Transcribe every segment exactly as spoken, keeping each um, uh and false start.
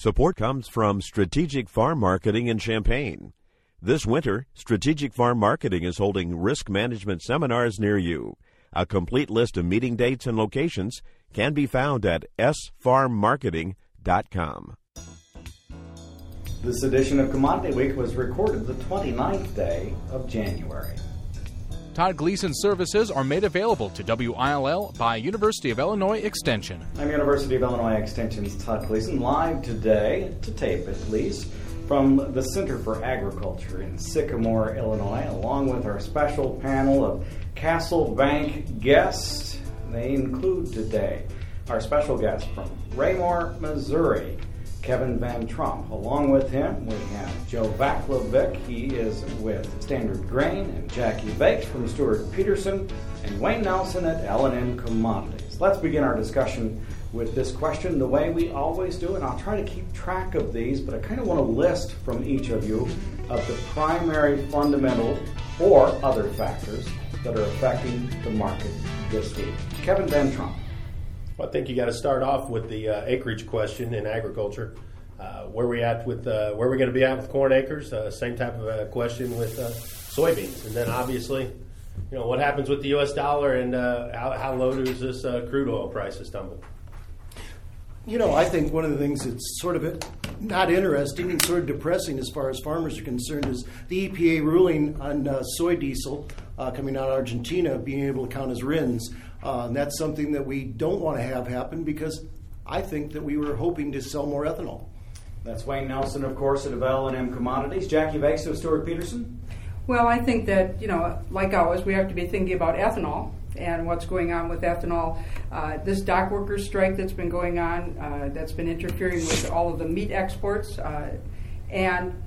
Support comes from Strategic Farm Marketing in Champaign. This winter, Strategic Farm Marketing is holding risk management seminars near you. A complete list of meeting dates and locations can be found at s farm marketing dot com. This edition of Commodity Week was recorded the twenty-ninth day of January. Todd Gleason services are made available to W I L L by University of Illinois Extension. I'm University of Illinois Extension's Todd Gleason, live today, to tape at least, from the Center for Agriculture in Sycamore, Illinois, along with our special panel of Castle Bank guests. They include today our special guest from Raymore, Missouri, Kevin Van Trump. Along with him, we have Joe Vaclavic. He is with Standard Grain, and Jackie Bakes from Stewart Peterson, and Wayne Nelson at L and M Commodities. Let's begin our discussion with this question the way we always do, and I'll try to keep track of these, but I kind of want to list from each of you of the primary fundamental or other factors that are affecting the market this week. Kevin Van Trump. Well, I think you got to start off with the uh, acreage question in agriculture. Uh, where we at with uh, where we're going to be at with corn acres? Uh, same type of uh, question with uh, soybeans, and then obviously, you know, what happens with the U S dollar and uh, how, how low does this uh, crude oil prices tumble? You know, I think one of the things that's sort of not interesting and sort of depressing as far as farmers are concerned is the E P A ruling on uh, soy diesel uh, coming out of Argentina being able to count as R I Ns. Uh, and that's something that we don't want to have happen because I think that we were hoping to sell more ethanol. That's Wayne Nelson, of course, at L and M Commodities. Jackie Bakes of Stewart Peterson. Well, I think that, you know, like always, we have to be thinking about ethanol and what's going on with ethanol. Uh, this dock workers strike that's been going on, uh, that's been interfering with all of the meat exports. Uh, and,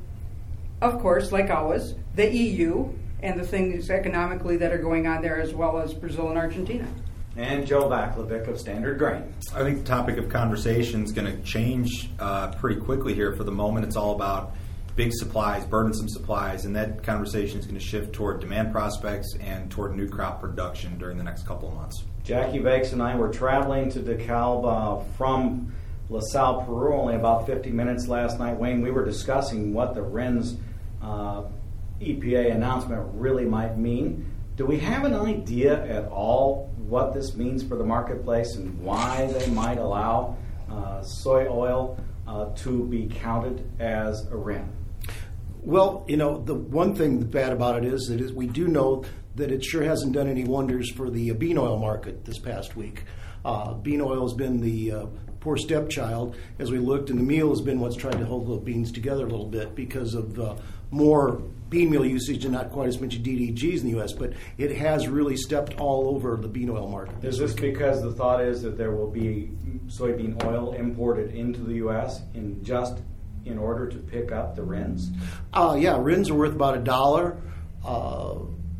of course, like always, the E U and the things economically that are going on there, as well as Brazil and Argentina. And Joe Vaclavic of Standard Grain. I think the topic of conversation is going to change uh, pretty quickly here. For the moment, it's all about big supplies, burdensome supplies, and that conversation is going to shift toward demand prospects and toward new crop production during the next couple of months. Jackie Bakes and I were traveling to DeKalb uh, from LaSalle, Peru, only about fifty minutes last night. Wayne, we were discussing what the R I Ns uh, E P A announcement really might mean. Do we have an idea at all what this means for the marketplace and why they might allow uh, soy oil uh, to be counted as a R I N? Well, you know, the one thing bad about it is that is we do know that it sure hasn't done any wonders for the uh, bean oil market this past week. Uh, bean oil has been the uh, poor stepchild as we looked, and the meal has been what's tried to hold the beans together a little bit because of uh, more bean meal usage and not quite as much D D Gs in the U S, but it has really stepped all over the bean oil market. Is this because the thought is that there will be soybean oil imported into the U S in just in order to pick up the R I Ns? Uh, yeah, R I Ns are worth about a dollar uh,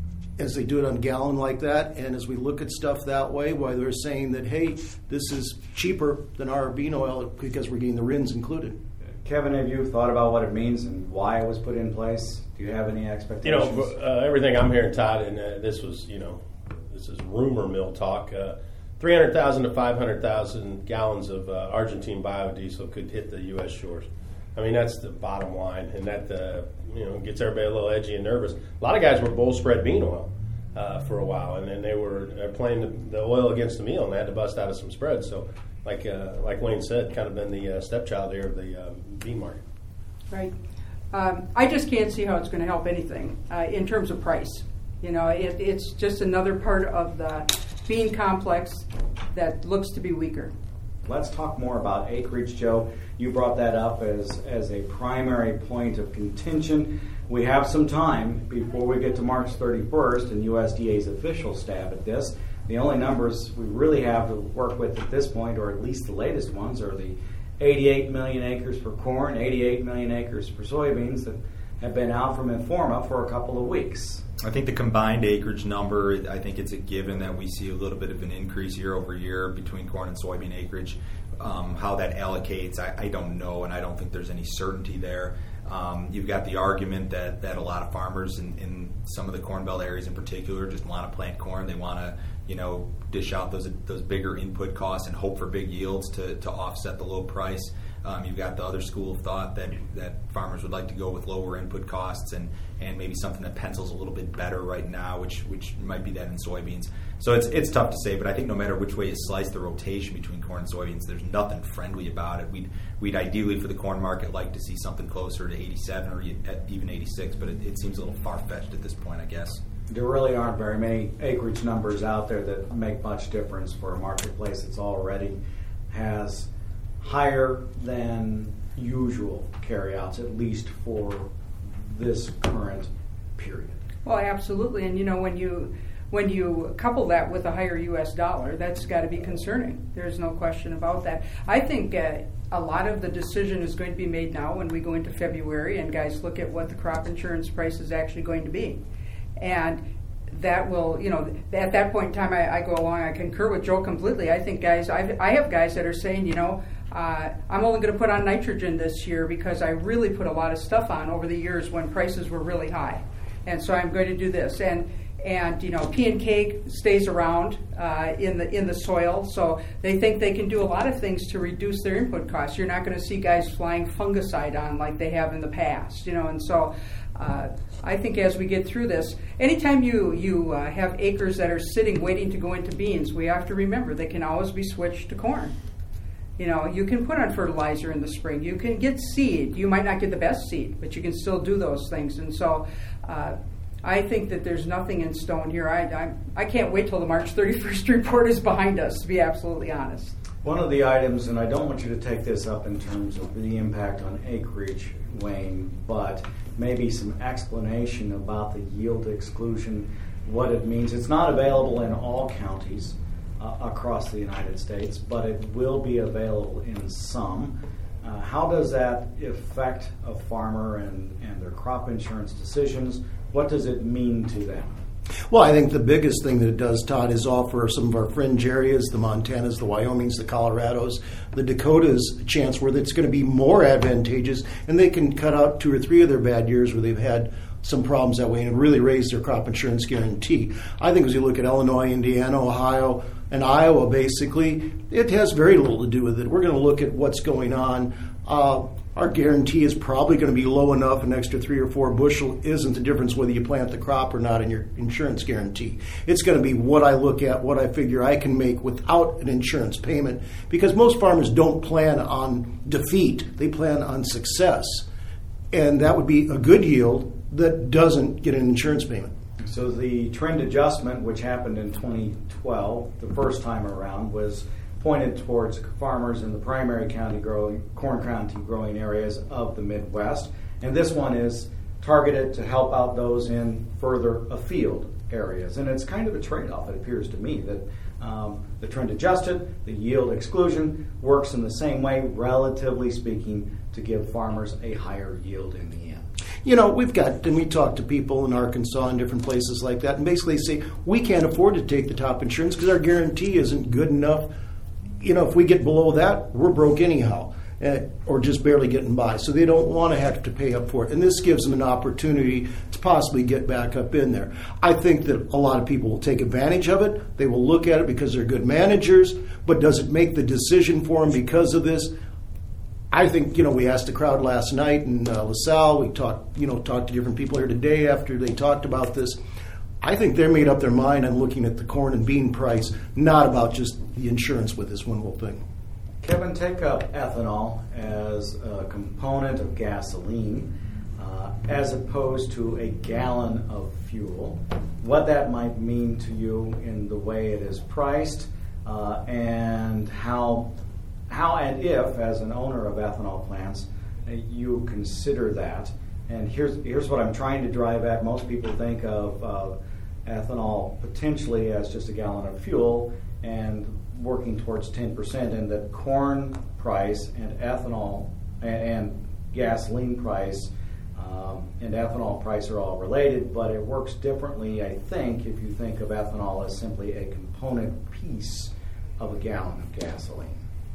as they do it on a gallon like that, and as we look at stuff that way, why they're saying that, hey, this is cheaper than our bean oil because we're getting the R I Ns included. Kevin, have you thought about what it means and why it was put in place? Do you have any expectations? You know, uh, everything I'm hearing, Todd, and uh, this was, you know, this is rumor mill talk. Uh, three hundred thousand to five hundred thousand gallons of uh, Argentine biodiesel could hit the U S shores. I mean, that's the bottom line, and that uh, you know gets everybody a little edgy and nervous. A lot of guys were bull spread bean oil uh, for a while, and then they were uh, playing the, the oil against the meal, and they had to bust out of some spreads. So, like uh, like Wayne said, kind of been the uh, stepchild here of the um, bean market. Right. Um, I just can't see how it's going to help anything uh, in terms of price. You know, it, it's just another part of the bean complex that looks to be weaker. Let's talk more about acreage, Joe. You brought that up as, as a primary point of contention. We have some time before we get to March thirty-first and U S D A's official stab at this. The only numbers we really have to work with at this point, or at least the latest ones, are the eighty-eight million acres for corn, eighty-eight million acres for soybeans that have been out from Informa for a couple of weeks. I think the combined acreage number, I think it's a given that we see a little bit of an increase year over year between corn and soybean acreage. Um, how that allocates, I, I don't know, and I don't think there's any certainty there. Um, you've got the argument that, that a lot of farmers in, in some of the Corn Belt areas in particular just want to plant corn. They want to, you know, dish out those those bigger input costs and hope for big yields to, to offset the low price. Um, you've got the other school of thought that, that farmers would like to go with lower input costs and, and maybe something that pencils a little bit better right now, which which might be that in soybeans. So it's it's tough to say, but I think no matter which way you slice the rotation between corn and soybeans, there's nothing friendly about it. We'd we'd ideally for the corn market like to see something closer to eighty-seven or even eighty-six, but it, it seems a little far-fetched at this point, I guess. There really aren't very many acreage numbers out there that make much difference for a marketplace that's already has higher than usual carryouts, at least for this current period. Well, absolutely, and you know when you when you couple that with a higher U S dollar, that's got to be concerning. There's no question about that. I think uh, a lot of the decision is going to be made now when we go into February and guys look at what the crop insurance price is actually going to be. And that will, you know, at that point in time, I, I go along, I concur with Joe completely. I think guys, I've, I have guys that are saying, you know, uh, I'm only going to put on nitrogen this year because I really put a lot of stuff on over the years when prices were really high. And so I'm going to do this. And And you know, P and K stays around uh, in the in the soil, so they think they can do a lot of things to reduce their input costs. You're not going to see guys flying fungicide on like they have in the past, you know. And so, uh, I think as we get through this, anytime you you uh, have acres that are sitting waiting to go into beans, we have to remember they can always be switched to corn. You know, you can put on fertilizer in the spring. You can get seed. You might not get the best seed, but you can still do those things. And so. Uh, I think that there's nothing in stone here. I, I I can't wait till the March thirty-first report is behind us, to be absolutely honest. One of the items, and I don't want you to take this up in terms of the impact on acreage, Wayne, but maybe some explanation about the yield exclusion, what it means. It's not available in all counties uh, across the United States, but it will be available in some. Uh, how does that affect a farmer and, and their crop insurance decisions? What does it mean to them? Well, I think the biggest thing that it does, Todd, is offer some of our fringe areas, the Montanas, the Wyomings, the Colorados, the Dakotas, a chance where it's going to be more advantageous, and they can cut out two or three of their bad years where they've had some problems that way and really raise their crop insurance guarantee. I think as you look at Illinois, Indiana, Ohio, and Iowa, basically, it has very little to do with it. We're going to look at what's going on. Uh, our guarantee is probably going to be low enough, an extra three or four bushel isn't the difference whether you plant the crop or not in your insurance guarantee. It's going to be what I look at, what I figure I can make without an insurance payment, because most farmers don't plan on defeat, they plan on success. And that would be a good yield that doesn't get an insurance payment. So the trend adjustment, which happened in twenty twelve, the first time around, was pointed towards farmers in the primary county growing, corn county growing areas of the Midwest. And this one is targeted to help out those in further afield areas. And it's kind of a trade-off, it appears to me, that um, the trend adjusted, the yield exclusion works in the same way, relatively speaking, to give farmers a higher yield in the end. You know, we've got, and we talk to people in Arkansas and different places like that, and basically say, we can't afford to take the top insurance because our guarantee isn't good enough. You know, if we get below that, we're broke anyhow, uh, or just barely getting by. So they don't want to have to pay up for it. And this gives them an opportunity to possibly get back up in there. I think that a lot of people will take advantage of it. They will look at it because they're good managers. But does it make the decision for them because of this? I think, you know, we asked the crowd last night in uh, LaSalle. We talked, you know, talked to different people here today after they talked about this. I think they're made up their mind on looking at the corn and bean price, not about just the insurance with this one whole thing. Kevin, take up ethanol as a component of gasoline uh, as opposed to a gallon of fuel. What that might mean to you in the way it is priced uh, and how, how and if, as an owner of ethanol plants, uh, you consider that. And here's here's what I'm trying to drive at. Most people think of uh, ethanol potentially as just a gallon of fuel and working towards ten percent, and that corn price and ethanol and, and gasoline price um, and ethanol price are all related, but it works differently, I think, if you think of ethanol as simply a component piece of a gallon of gasoline.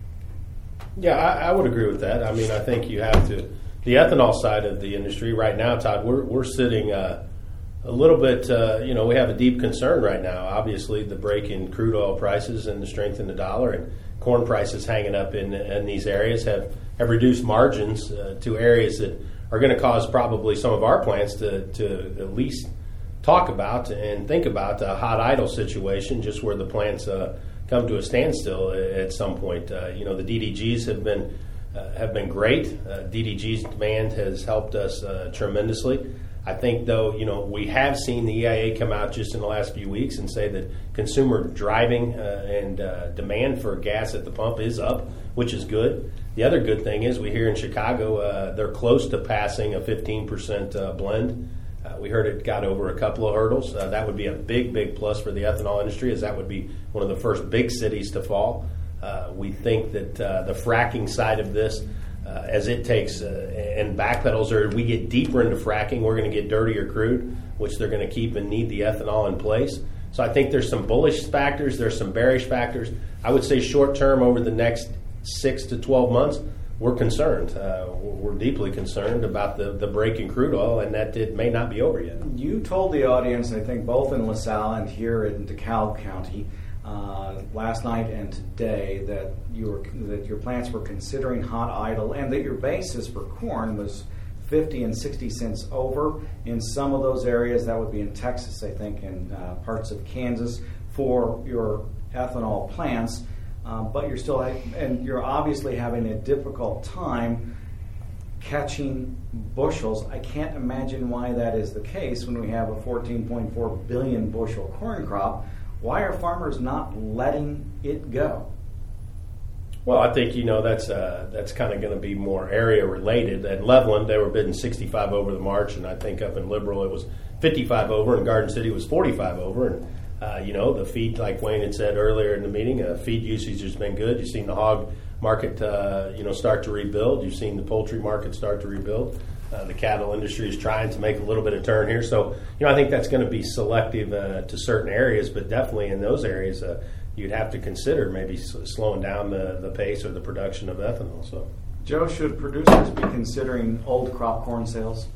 Yeah, I, I would agree with that. I mean, I think you have to, the ethanol side of the industry right now, Todd, we're we're sitting uh, A little bit, uh, you know, we have a deep concern right now. Obviously, the break in crude oil prices and the strength in the dollar and corn prices hanging up in, in these areas have, have reduced margins uh, to areas that are going to cause probably some of our plants to, to at least talk about and think about a hot idle situation, just where the plants uh, come to a standstill at some point. Uh, you know, the D D Gs have been uh, have been great. Uh, D D G's demand has helped us uh, tremendously. I think, though, you know, we have seen the E I A come out just in the last few weeks and say that consumer driving uh, and uh, demand for gas at the pump is up, which is good. The other good thing is we hear in Chicago uh, they're close to passing a fifteen percent uh, blend. Uh, we heard it got over a couple of hurdles. Uh, that would be a big, big plus for the ethanol industry, as that would be one of the first big cities to fall. Uh, we think that uh, the fracking side of this, Uh, as it takes uh, and backpedals, or we get deeper into fracking, we're going to get dirtier crude, which they're going to keep and need the ethanol in place. So I think there's some bullish factors, there's some bearish factors. I would say short term, over the next six to twelve months, we're concerned. Uh, we're deeply concerned about the, the break in crude oil, and that it may not be over yet. You told the audience, I think both in LaSalle and here in DeKalb County, Uh, last night and today, that you were that your plants were considering hot idle, and that your basis for corn was fifty and sixty cents over in some of those areas. That would be in Texas, I think, and uh, parts of Kansas for your ethanol plants. Uh, but you're still, and you're obviously having a difficult time catching bushels. I can't imagine why that is the case when we have a fourteen point four billion bushel corn crop. Why are farmers not letting it go? Well, I think, you know, that's uh, that's kind of going to be more area related. At Leveland, they were bidding sixty-five over the March, and I think up in Liberal it was fifty-five over, and Garden City was forty-five over. And, uh, you know, the feed, like Wayne had said earlier in the meeting, uh, feed usage has been good. You've seen the hog market, uh, you know, start to rebuild. You've seen the poultry market start to rebuild. Uh, the cattle industry is trying to make a little bit of turn here. So, you know, I think that's going to be selective uh, to certain areas, but definitely in those areas uh, you'd have to consider maybe s- slowing down the, the pace or the production of ethanol. So, Joe, should producers be considering old crop corn sales?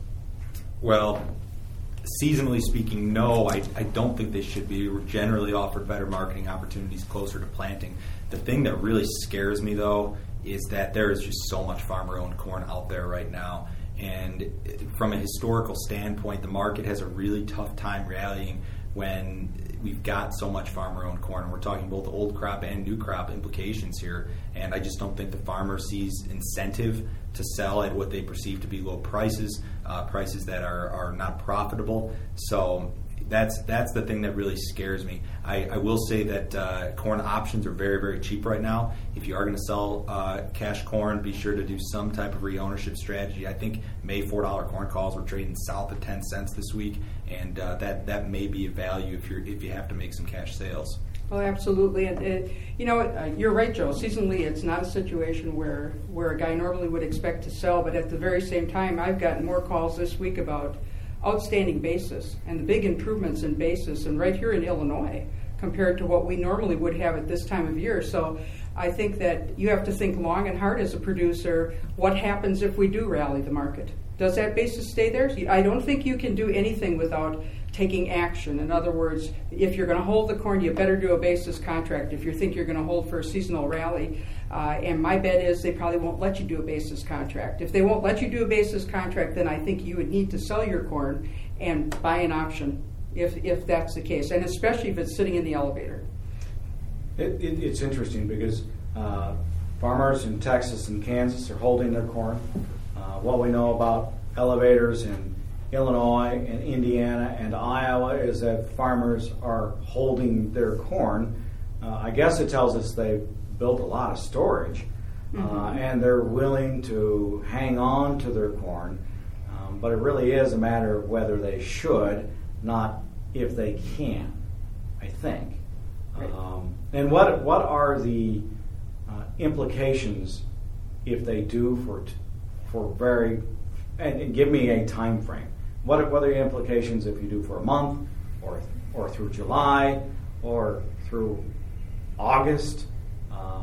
Well, seasonally speaking, no. I, I don't think they should be. We're generally offered better marketing opportunities closer to planting. The thing that really scares me, though, is that there is just so much farmer-owned corn out there right now. And from a historical standpoint, the market has a really tough time rallying when we've got so much farmer-owned corn. And we're talking both old crop and new crop implications here. And I just don't think the farmer sees incentive to sell at what they perceive to be low prices, uh, prices that are, are not profitable. So that's that's the thing that really scares me. I, I will say that uh, corn options are very, very cheap right now. If you are going to sell uh, cash corn, be sure to do some type of re-ownership strategy. I think May four dollar corn calls were trading south of ten cents this week, and uh, that, that may be a value if you're if you have to make some cash sales. Oh, absolutely. And, uh, you know, uh, you're right, Joe. Seasonally, it's not a situation where, where a guy normally would expect to sell, but at the very same time, I've gotten more calls this week about outstanding basis and the big improvements in basis, and right here in Illinois compared to what we normally would have at this time of year. So I think that you have to think long and hard as a producer, what happens if we do rally the market? Does that basis stay there? I don't think you can do anything without taking action. In other words, if you're going to hold the corn, you better do a basis contract if you think you're going to hold for a seasonal rally. Uh, and my bet is they probably won't let you do a basis contract. If they won't let you do a basis contract, then I think you would need to sell your corn and buy an option if if that's the case, and especially if it's sitting in the elevator. It, it, it's interesting because uh, farmers in Texas and Kansas are holding their corn. Uh, what we know about elevators in Illinois and Indiana and Iowa is that farmers are holding their corn. Uh, I guess it tells us they've built a lot of storage, uh, mm-hmm. and they're willing to hang on to their corn. Um, but it really is a matter of whether they should, not if they can, I think. Right. Um, and what what are the uh, implications if they do for t- for very, and, and give me a time frame. What what are the implications if you do for a month, or or through July, or through August? Uh,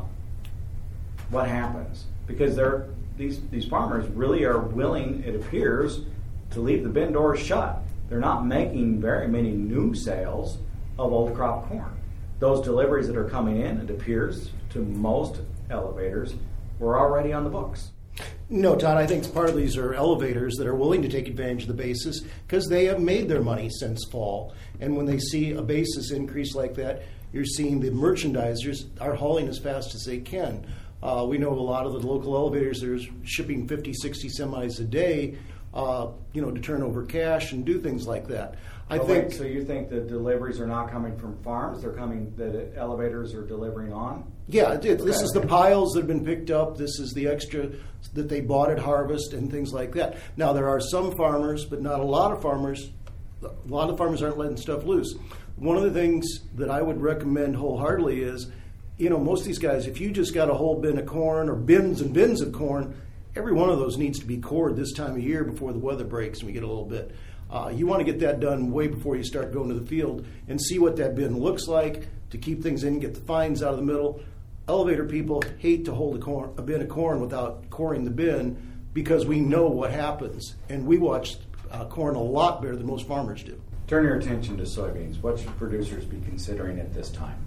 what happens? Because they're these these farmers really are willing, it appears, to leave the bin doors shut they're not making very many new sales of old crop corn. Those deliveries that are coming in, it appears, to most elevators were already on the books. No, Todd, I think part of these are elevators that are willing to take advantage of the basis because they have made their money since fall. And when they see a basis increase like that, you're seeing the merchandisers are hauling as fast as they can. Uh, we know a lot of the local elevators are shipping fifty, sixty semis a day, uh, you know, to turn over cash and do things like that. I oh, think. Wait, so you think the deliveries are not coming from farms? They're coming, the elevators are delivering on? Yeah, it, it, this okay. is the piles that have been picked up. This is the extra that they bought at harvest and things like that. Now, there are some farmers, but not a lot of farmers. A lot of farmers aren't letting stuff loose. One of the things that I would recommend wholeheartedly is, you know, most of these guys, if you just got a whole bin of corn or bins and bins of corn, every one of those needs to be cored this time of year before the weather breaks and we get a little bit. Uh, you want to get that done way before you start going to the field and see what that bin looks like to keep things in, get the fines out of the middle. Elevator people hate to hold a, corn, a bin of corn without coring the bin because we know what happens. And we watch uh, corn a lot better than most farmers do. Turn your attention to soybeans. What should producers be considering at this time?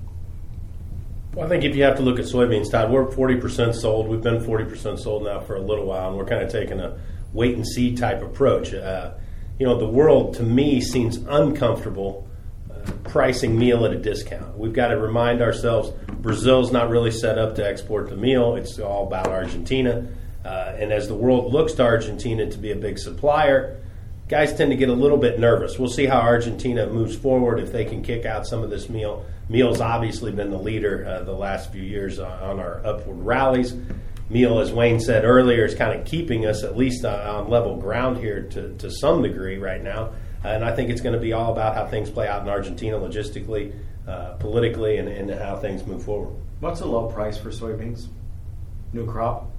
Well, I think if you have to look at soybeans, Todd, we're forty percent sold. We've been forty percent sold now for a little while, and we're kind of taking a wait-and-see type approach. Uh, you know, the world, to me, seems uncomfortable uh, pricing meal at a discount. We've got to remind ourselves Brazil's not really set up to export the meal. It's all about Argentina. Uh, and as the world looks to Argentina to be a big supplier, guys tend to get a little bit nervous. We'll see how Argentina moves forward if they can kick out some of this meal. Meal's obviously been the leader uh, the last few years on our upward rallies. Meal, as Wayne said earlier, is kind of keeping us at least on, on level ground here to, to some degree right now. And I think it's going to be all about how things play out in Argentina logistically, uh, politically, and, and how things move forward. What's a low price for soybeans? New crop?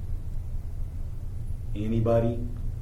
Anybody?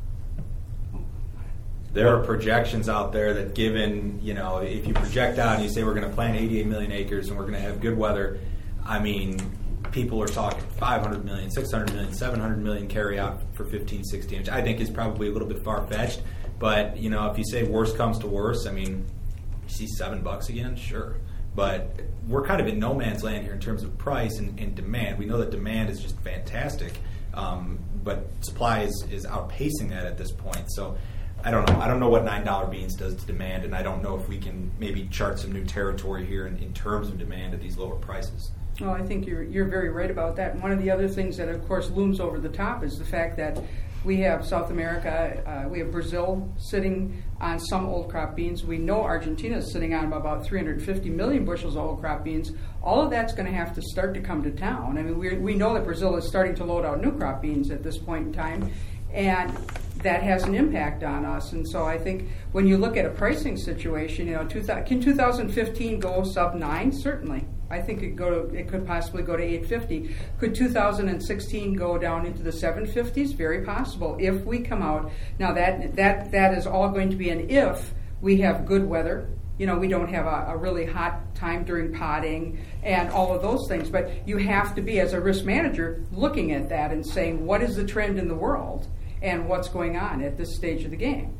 There are projections out there that given, you know, if you project out and you say we're going to plant eighty-eight million acres and we're going to have good weather, I mean, people are talking five hundred million, six hundred million, seven hundred million carry out for fifteen, sixteen inch. I think is probably a little bit far-fetched. But, you know, if you say worst comes to worst, I mean, you see seven bucks again, sure. But we're kind of in no man's land here in terms of price and, and demand. We know that demand is just fantastic, um, but supply is, is outpacing that at this point. So I don't know. I don't know what nine dollar beans does to demand, and I don't know if we can maybe chart some new territory here in, in terms of demand at these lower prices. Well, I think you're you're very right about that. And one of the other things that, of course, looms over the top is the fact that we have South America, uh, we have Brazil sitting on some old crop beans. We know Argentina is sitting on about three hundred fifty million bushels of old crop beans. All of that's going to have to start to come to town. I mean, we we know that Brazil is starting to load out new crop beans at this point in time, and that has an impact on us. And so I think when you look at a pricing situation, you know, two thousand, can two thousand fifteen go sub nine? Certainly. I think it go to, it could possibly go to eight fifty. Could two thousand sixteen go down into the seven fifties? Very possible if we come out. Now that that that is all going to be an if we have good weather. You know, we don't have a, a really hot time during potting and all of those things. But you have to be, as a risk manager, looking at that and saying, what is the trend in the world and what's going on at this stage of the game?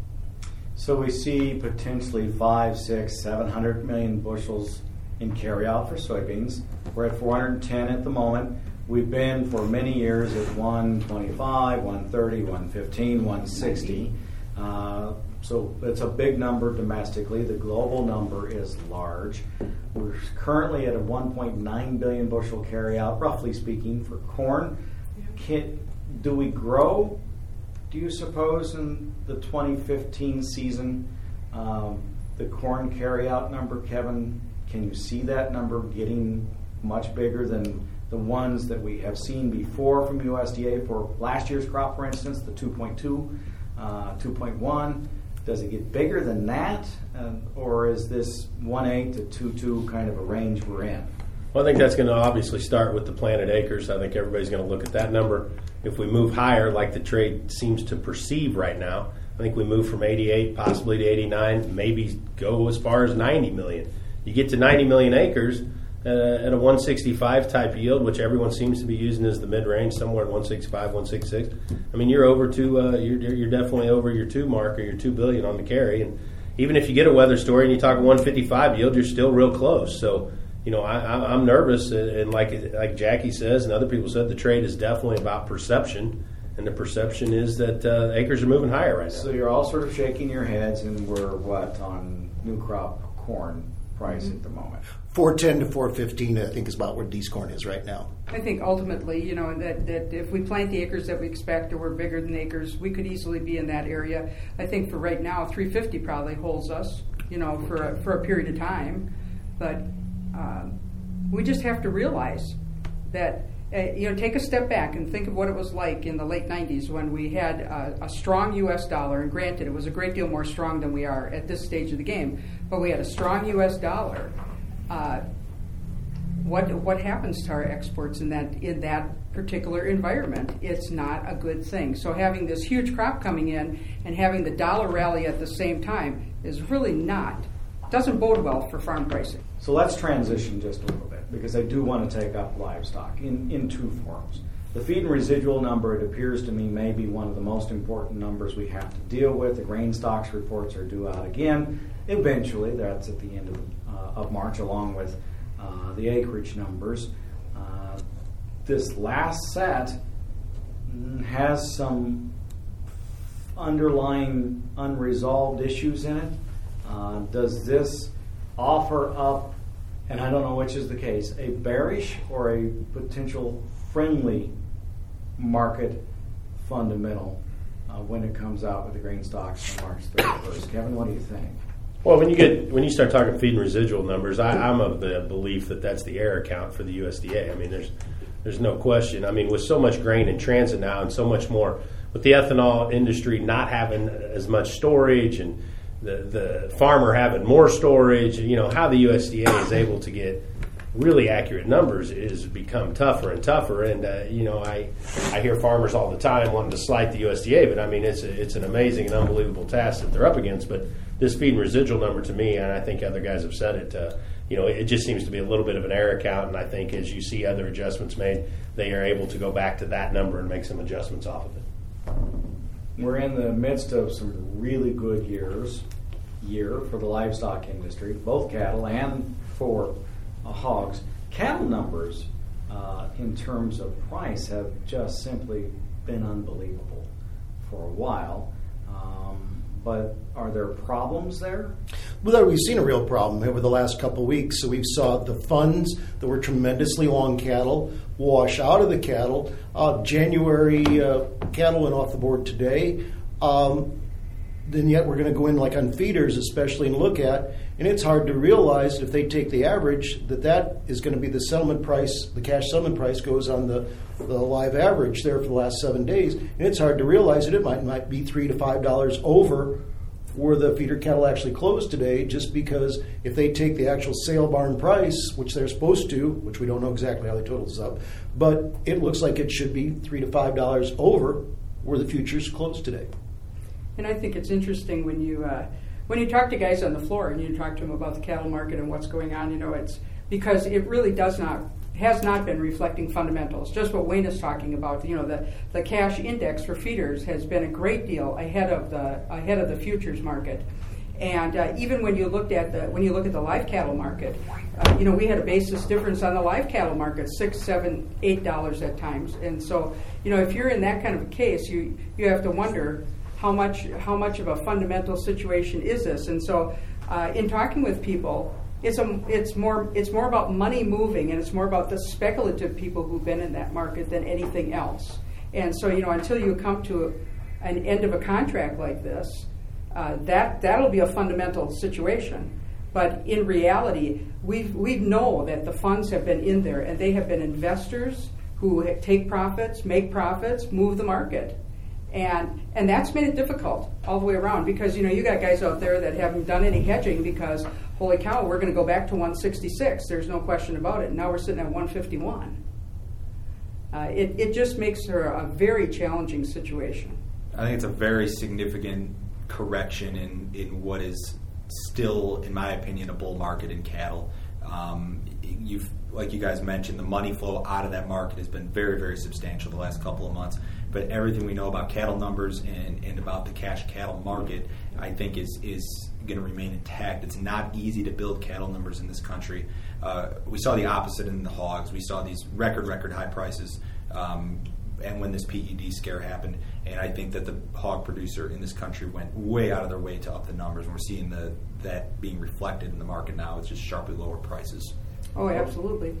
So we see potentially five, six, seven hundred million bushels in carryout for soybeans. We're at four hundred ten at the moment. We've been for many years at one twenty-five, one thirty, one fifteen, one sixty. Uh, so it's a big number domestically. The global number is large. We're currently at a one point nine billion bushel carryout, roughly speaking, for corn. Can, do we grow, do you suppose, in the twenty fifteen season, um, the corn carryout number, Kevin? Can you see that number getting much bigger than the ones that we have seen before from U S D A for last year's crop, for instance, the two point two, uh, two point one? Does it get bigger than that? Uh, or is this one point eight to two point two kind of a range we're in? Well, I think that's going to obviously start with the planted acres. I think everybody's going to look at that number. If we move higher, like the trade seems to perceive right now, I think we move from eighty-eight possibly to eighty-nine, maybe go as far as ninety million. You get to ninety million acres uh, at a one sixty-five type yield, which everyone seems to be using as the mid-range, somewhere at one sixty-five, one sixty-six. I mean, you're over two. Uh, you're, you're definitely over your two mark or your two billion on the carry, and even if you get a weather story and you talk a one fifty-five yield, you're still real close. So, you know, I, I'm nervous, and like like Jackie says and other people said, the trade is definitely about perception, and the perception is that uh, acres are moving higher right now. So you're all sort of shaking your heads, and we're, what, on new crop corn price mm-hmm. at the moment? four ten to four fifteen, I think, is about where D's corn is right now. I think ultimately, you know, that, that if we plant the acres that we expect, or we're bigger than acres, we could easily be in that area. I think for right now, three fifty probably holds us, you know, for a, for a period of time. But um, we just have to realize that, uh, you know, take a step back and think of what it was like in the late nineties when we had a, a strong U S dollar. And granted, it was a great deal more strong than we are at this stage of the game. But we had a strong U S dollar. Uh, what what happens to our exports in that in that particular environment? It's not a good thing. So having this huge crop coming in and having the dollar rally at the same time is really not, doesn't bode well for farm pricing. So let's transition just a little bit, because I do want to take up livestock in, in two forms. The feed and residual number, it appears to me, may be one of the most important numbers we have to deal with. The grain stocks reports are due out again. Eventually, that's at the end of, uh, of March, along with uh, the acreage numbers. Uh, this last set has some underlying unresolved issues in it. Uh, does this offer up, and I don't know which is the case, a bearish or a potential friendly market fundamental uh, when it comes out with the grain stocks on March thirty-first? Kevin, what do you think? Well, when you get when you start talking feed and residual numbers, I, I'm of the belief that that's the error count for the U S D A. I mean, there's there's no question. I mean, with so much grain in transit now, and so much more with the ethanol industry not having as much storage, and the the farmer having more storage, you know, how the U S D A is able to get really accurate numbers is become tougher and tougher. And uh, you know, I I hear farmers all the time wanting to slight the U S D A, but I mean, it's a, it's an amazing and unbelievable task that they're up against. But this feed and residual number, to me, and I think other guys have said it, uh, you know, it just seems to be a little bit of an error count. And I think as you see other adjustments made, they are able to go back to that number and make some adjustments off of it. We're in the midst of some really good years year for the livestock industry, both cattle and for uh, hogs. Cattle numbers uh, in terms of price have just simply been unbelievable for a while. Um, but are there problems there? Well, we've seen a real problem over the last couple of weeks. So we've saw the funds that were tremendously long cattle wash out of the cattle. Uh, January uh, cattle went off the board today. Um, then yet we're going to go in like on feeders especially and look at, and it's hard to realize if they take the average that that is going to be the settlement price, the cash settlement price goes on the, the live average there for the last seven days, and it's hard to realize that it might, might be three to five dollars over where the feeder cattle actually closed today, just because if they take the actual sale barn price, which they're supposed to, which we don't know exactly how they total this up, but it looks like it should be three to five dollars over where the futures closed today. And I think it's interesting when you uh, when you talk to guys on the floor and you talk to them about the cattle market and what's going on. You know, it's because it really does not has not been reflecting fundamentals. Just what Wayne is talking about. You know, the the cash index for feeders has been a great deal ahead of the ahead of the futures market. And uh, even when you looked at the when you look at the live cattle market, uh, you know, we had a basis difference on the live cattle market, six, seven, eight dollars at times. And so, you know, if you're in that kind of a case, you you have to wonder how much how much of a fundamental situation is this. And so, uh, in talking with people, it's a it's more it's more about money moving, and it's more about the speculative people who've been in that market than anything else. And so, you know, until you come to a, an end of a contract like this. Uh, that that'll be a fundamental situation, but in reality, we we know that the funds have been in there, and they have been investors who take profits, make profits, move the market, and and that's made it difficult all the way around, because you know you got guys out there that haven't done any hedging because holy cow, we're going to go back to one sixty-six. There's no question about it. Now we're sitting at one fifty-one. Uh, it it just makes her a very challenging situation. I think it's a very significant correction in, in what is still, in my opinion, a bull market in cattle. Um, you've, like you guys mentioned, the money flow out of that market has been very, very substantial the last couple of months. but everything we know about cattle numbers and, and about the cash cattle market, I think is is going to remain intact. It's not easy to build cattle numbers in this country. Uh, we saw the opposite in the hogs. We saw these record, record high prices, um, and when this P E D scare happened, and I think that the hog producer in this country went way out of their way to up the numbers. We're seeing the that being reflected in the market now. It's just sharply lower prices. Oh, absolutely.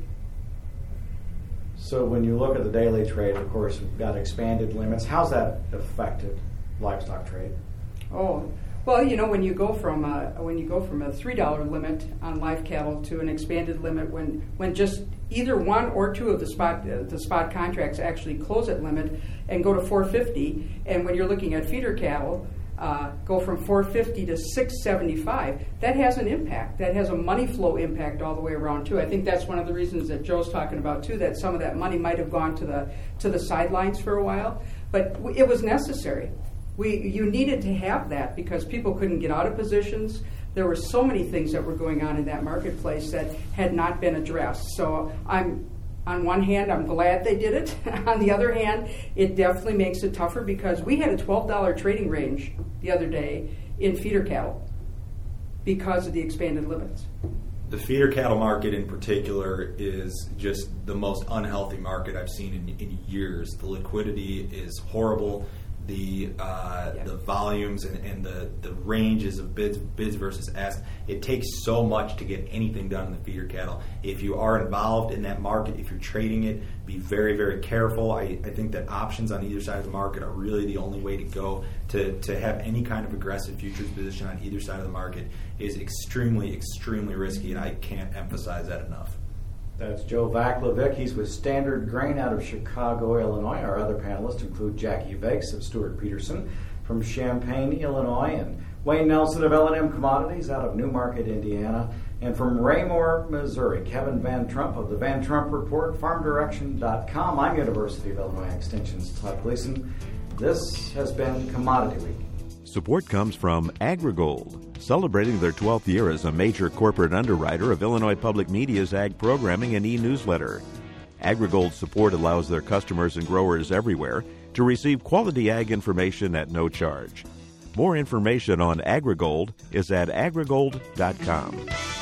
So when you look at the daily trade, of course, we've got expanded limits. How's that affected livestock trade? Oh, well, you know, when you go from a, when you go from a three dollar limit on live cattle to an expanded limit, when when just either one or two of the spot uh, the spot contracts actually close at limit and go to four fifty, and when you're looking at feeder cattle, uh, go from four fifty to six seventy-five, that has an impact. That has a money flow impact all the way around too. I think that's one of the reasons that Joe's talking about too. That some of that money might have gone to the to the sidelines for a while, but it was necessary. We, you needed to have that because people couldn't get out of positions. There were so many things that were going on in that marketplace that had not been addressed. So I'm, on one hand, I'm glad they did it. On the other hand, it definitely makes it tougher because we had a twelve dollar trading range the other day in feeder cattle because of the expanded limits. The feeder cattle market in particular is just the most unhealthy market I've seen in, in years. The liquidity is horrible. The uh, yeah. the volumes and, and the, the ranges of bids bids versus ask. It takes so much to get anything done in the feeder cattle. If you are involved in that market, if you're trading it, be very, very careful. I, I think that options on either side of the market are really the only way to go. To, to have any kind of aggressive futures position on either side of the market is extremely, extremely risky, and I can't emphasize that enough. That's Joe Vaclavic. He's with Standard Grain out of Chicago, Illinois. Our other panelists include Jackie Vakes of Stuart Peterson from Champaign, Illinois, and Wayne Nelson of L and M Commodities out of Newmarket, Indiana. And from Raymore, Missouri, Kevin Van Trump of the Van Trump Report, farm direction dot com. I'm University of Illinois Extension's Todd Gleason. This has been Commodity Week. Support comes from AgriGold, celebrating their twelfth year as a major corporate underwriter of Illinois Public Media's ag programming and e-newsletter. AgriGold's support allows their customers and growers everywhere to receive quality ag information at no charge. More information on AgriGold is at agrigold dot com.